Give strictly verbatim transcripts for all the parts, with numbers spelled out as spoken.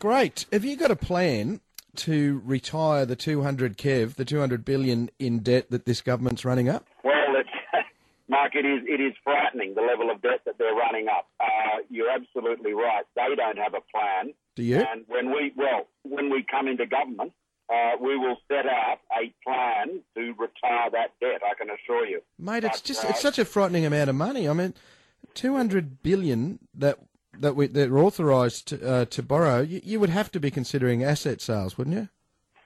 Great. Have you got a plan to retire the two hundred Kev, the two hundred billion in debt that this government's running up? Well, it's, Mark, it is it is frightening, the level of debt that they're running up. Uh, you're absolutely right. They don't have a plan. Do you? And when we, well, when we come into government, uh, we will set out a plan to retire that debt, I can assure you. Mate, it's But, just uh, it's such a frightening amount of money. I mean, two hundred billion that that we that are authorised to, uh, to borrow. You, you would have to be considering asset sales, wouldn't you?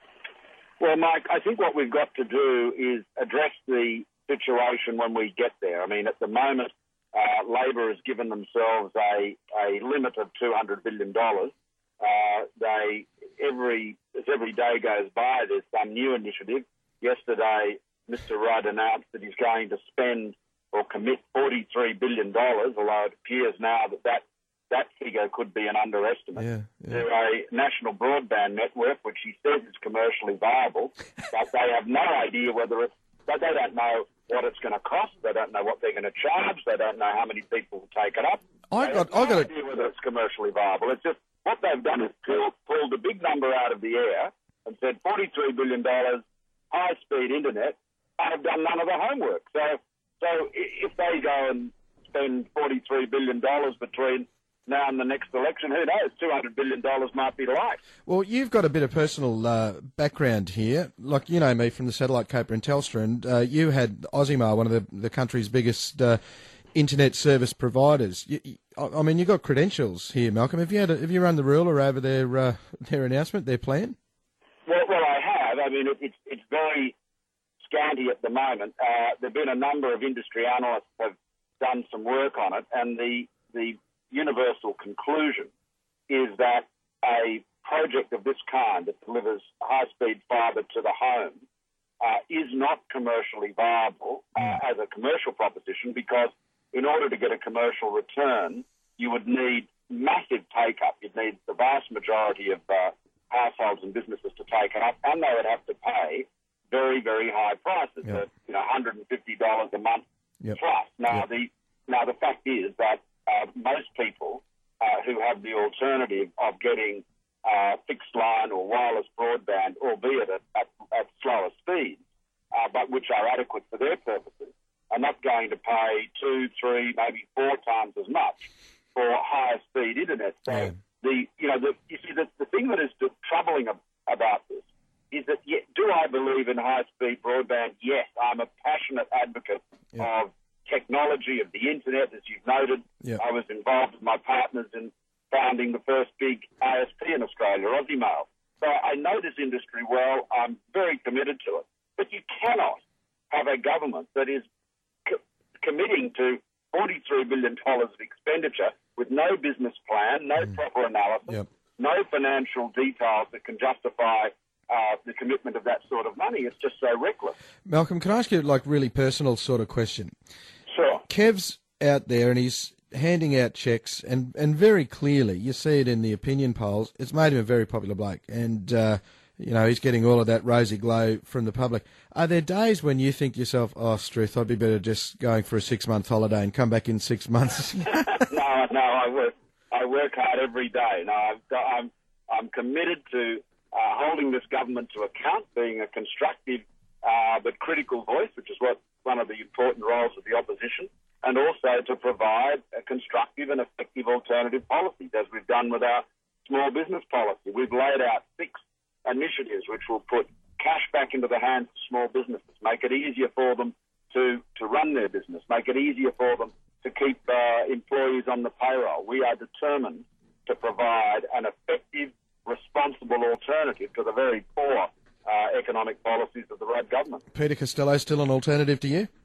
Well, Mike, I think what we've got to do is address the situation when we get there. I mean, at the moment, uh, Labor has given themselves a, a limit of two hundred billion dollars. Uh, they every as every day goes by, there's some new initiative. Yesterday, Mister Rudd announced that he's going to spend or commit forty-three billion dollars, although it appears now that that, that figure could be an underestimate, Yeah, yeah. to a national broadband network, which he says is commercially viable, but they have no idea whether it's, they they don't know what it's going to cost, they don't know what they're going to charge, they don't know how many people will take it up. I They got have no I got a, idea whether it's commercially viable. It's just what they've done is pulled, pulled a big number out of the air and said forty-three billion dollars, high-speed internet. I've done none of the homework. So, so i- if they go and spend forty-three billion dollars between now and the next election, who knows? two hundred billion dollars might be light. well, you've got a bit of personal uh, background here. Like, you know me from the Satellite Caper and Telstra, and uh, you had Ausimar, one of the, the country's biggest uh, internet service providers. You, you, I I mean, you've got credentials here, Malcolm. Have you had a, have you run the ruler over their uh, their announcement, their plan? Well, well, I have. I mean, it, it's it's very scanty at the moment. Uh, there have been a number of industry analysts have done some work on it, and the the universal conclusion is that a project of this kind that delivers high-speed fibre to the home uh, is not commercially viable uh, as a commercial proposition, because in order to get a commercial return, you would need massive take-up. You'd need the vast majority of uh, households and businesses to take it up, and they would have to pay very, very high prices, Yep. of, you know, one hundred fifty dollars a month Yep. plus. Now, Yep. the now the fact is that uh, most people uh, who have the alternative of getting uh, fixed line or wireless broadband, albeit at, at, at slower speeds, uh, but which are adequate for their purposes, are not going to pay two, three, maybe four times as much for higher speed internet. So Yeah. the you know the, you see the, the thing that is troubling ab- about this is that, yeah, do I believe in high speed broadband? Yes, I'm a passionate advocate Yeah. of technology, of the internet, as you've noted. Yeah. I was involved with my partners in founding the first big A S P in Australia, Ausimail. So I know this industry well. I'm very committed to it. But you cannot have a government that is co- committing to forty-three billion dollars of expenditure with no business plan, no proper analysis, Yep. no financial details that can justify uh, the commitment of that sort of money. It's just so reckless. Malcolm, can I ask you like really personal sort of question? Sure. Kev's out there and he's handing out checks, and, and very clearly, you see it in the opinion polls, it's made him a very popular bloke, and uh, you know, he's getting all of that rosy glow from the public. Are there days when you think to yourself, oh, Struth, I'd be better just going for a six-month holiday and come back in six months? no, no, I work. I work hard every day. No, I've got, I'm, I'm committed to uh, holding this government to account, being a constructive uh, but critical voice, which is what one of the important roles of the opposition, and also to provide a constructive and effective alternative policies, as we've done with our small business policy. We've laid out six initiatives which will put cash back into the hands of small businesses, make it easier for them to, to run their business, make it easier for them to keep uh, employees on the payroll. We are determined to provide an effective, responsible alternative to the very poor uh, economic policies of the Rudd government. Peter Costello still an alternative to you?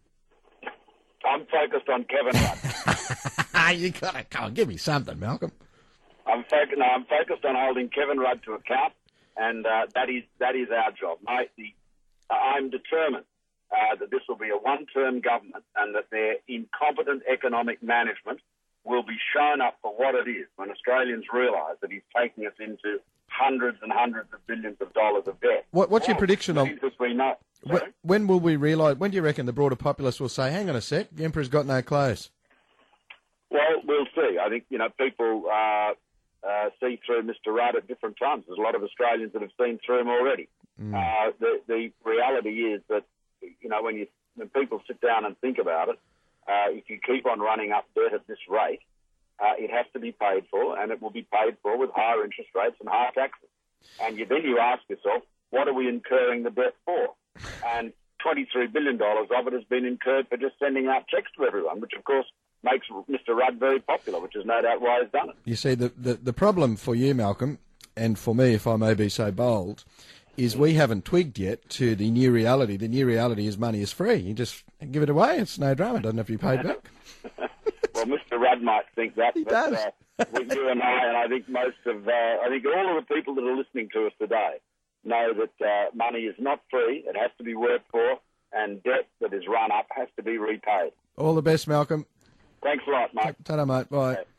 I'm focused on Kevin Rudd. you got to come on, give me something, Malcolm. I'm, foc- no, I'm focused on holding Kevin Rudd to account, and uh, that is that is our job. My, the, uh, I'm determined uh, that this will be a one-term government, and that their incompetent economic management will be shown up for what it is when Australians realise that he's taking us into hundreds and hundreds of billions of dollars of debt. What, what's your Well, prediction on... Jesus, we know. When, Sorry? when will we realise, when do you reckon the broader populace will say, hang on a sec, the Emperor's got no clothes? Well, we'll see. I think, you know, people uh, uh, see through Mister Rudd at different times. There's a lot of Australians that have seen through him already. Mm. Uh, the, the reality is that, you know, when you when people sit down and think about it, uh, if you keep on running up debt at this rate, uh, it has to be paid for, and it will be paid for with higher interest rates and higher taxes. And you, then you ask yourself, what are we incurring the debt for? And twenty-three billion dollars of it has been incurred for just sending out checks to everyone, which, of course, makes Mister Rudd very popular, which is no doubt why he's done it. You see, the, the, the problem for you, Malcolm, and for me, if I may be so bold, is we haven't twigged yet to the new reality. The new reality is money is free. You just give it away. It's no drama. It doesn't have to be paid back. Well, Mister Rudd might think that. He but, does. Uh, with you and I, and I think most of, uh, I think all of the people that are listening to us today know that uh, money is not free. It has to be worked for, and debt that is run up has to be repaid. All the best, Malcolm. Thanks a lot, mate. Ta-ta, mate. Bye. Okay.